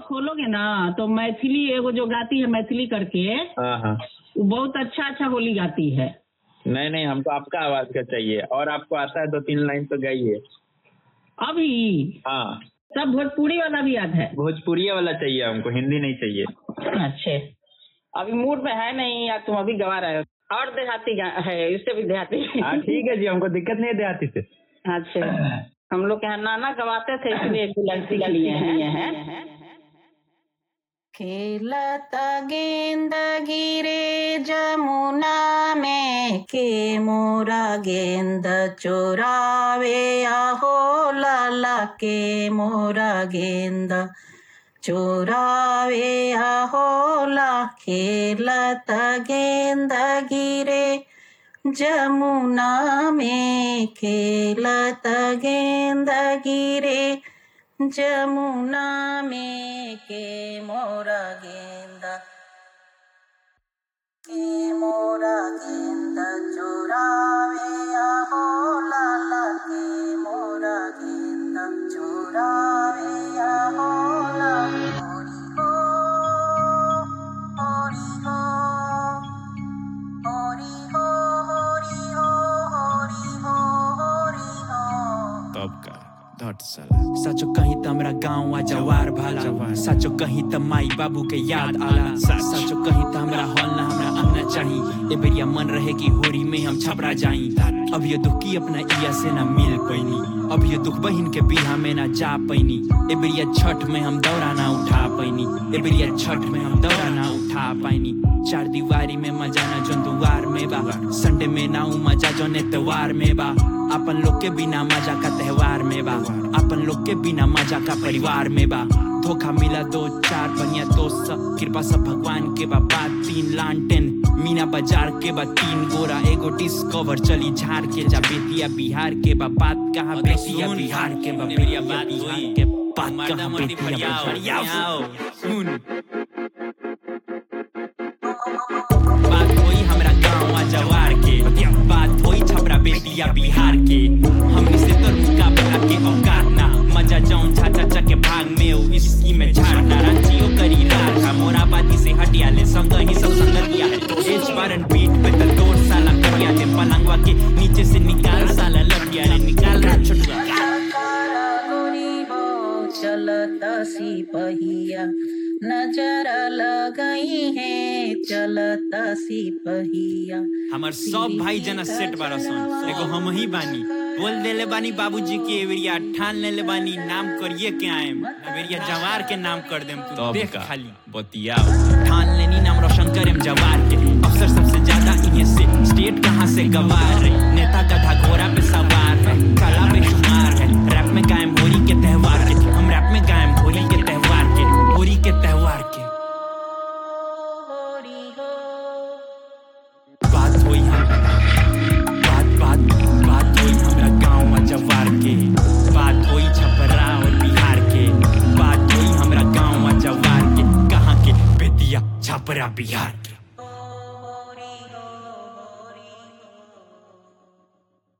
खोलोगे ना तो मैथिली एगो जो गाती है मैथिली करके, हाँ, वो बहुत अच्छा होली गाती है। नहीं, हमको आपका आवाज का चाहिए, और आपको आता है 2-3 लाइन तो गाइए अभी। हाँ, सब भोजपुरी वाला भी याद है? भोजपुरी वाला चाहिए हमको, हिंदी नहीं चाहिए। अच्छा, अभी मूड में है नहीं या तुम अभी गवा रहे हो? और देहाती है, इससे भी देहाती। हाँ ठीक है जी, हमको दिक्कत नहीं है देहाती से। अच्छा, हम लोग के यहाँ नाना गवाते थे, इसलिए एक लड़की के लिए हैं। खेलत गेंद गिरे जमुना में, के मोरा गेंद चोरावे आहो लाला, के मोरा गेंद चोरावे आहो ला। खेलत गेंद गिरे जमुना में, खेलत गेंद गिरे जमुना में, के मोरा गेंदा चोरावे आहो लाला, के मोरा गेंदा चोरावे आहो ला। होरी हो, होरी हो, होरी हो, होरी हो, होरी हो, होरी हो। तब का साचो कहीं त हमरा गाँव आ जवार भाला, साचो कहीं त माई बाबू के याद आला, साचो कहीं त हमरा हॉल ना हमरा अंगना चाही। ए बेरिया मन रहे कि होरी में हम छपरा जाई। अब ये दुख की अपना इया से ना मिल पैनी, अब ये दुख बहिन के बिहा में ना जा पैनी। ए बेरिया छठ में हम दौरा ना उठा पैनी, ए बेरिया छठ में हम दौरा ना उठा पैनी। चार दीवारी में मजा ना जो दुआर में बा, संडे में ना मजा जो एतवार में बा। अपन लोग के बिना मजा का त्योहार में बा, अपन लोग के बिना मजा का परिवार में बा। धोखा मिला 2-4 बढ़िया दोस्त, कृपा सब भगवान के बा। बात 3 लालटेन मीना बाजार के बा, 3 गोरा एगो डिस्कवर चली झाड़ के जा। बेतिया बिहार के बा, बात कहाँ बेतिया बिहार के बा, बेतिया बिहार के बात कहाँ बेतिया सुन। बात होई हमरा गाँव आ जवार के, बात होई छपरा बेतिया बिहार के। हमनी से तोर मुकाबला के औकात ना, मजा जाऊं चाचा के भाग में ओ इसकी में झाड़ना। रांचियो करी राठा मोरा बाती से हटिया ले, संग ही सब संगतिया एच बारन बीट पे त तोड़ साला कटिया ले। पलंगवा के नीचे से निकाल साला लटिया रे, निकाल रा छोटुआ। चलता सिपहिया नजर लगई है, चलता सिपहिया। हमार सब भाई जना सेट बारा सन, एगो हम ही बानी। बोल देले बानी बाबूजी के एवरिया, ठान लेले बानी नाम करिए के आएम। एवरिया जवार के नाम कर देम, तू देख खाली बतिया। ठान लेनी नाम रोशन करेम जवार के, अफसर सबसे ज्यादा इन्हें से स्टेट कहाँ से गवार है। नेता गधा घोड़ा पे सवार है, कला बेशुमार है। रैप में कायम होली के त्योहार के, हम रैप में कायम होली के त्योहार के, होली के त्योहार के। बात होई हमरा गाँव आ जवार के, बात होई छपरा और बिहार के, बात होई हमरा गाँव आ जवार के। कहाँ के बेतिया छपरा बिहार के।